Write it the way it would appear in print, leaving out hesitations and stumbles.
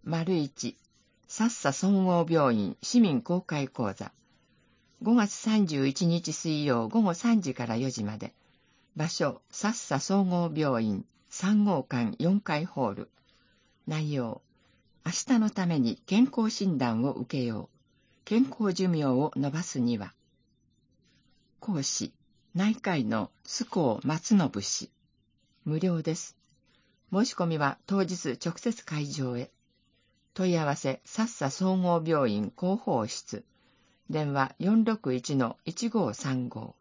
01さっさ総合病院市民公開講座。5月31日水曜午後3時から4時まで。場所、さっさ総合病院3号館4階ホール。内容、明日のために健康診断を受けよう。健康寿命を延ばすには。講師、内科医の須甲松信氏。無料です。申し込みは当日直接会場へ。問い合わせ、さっさ総合病院広報室。電話 461-1535。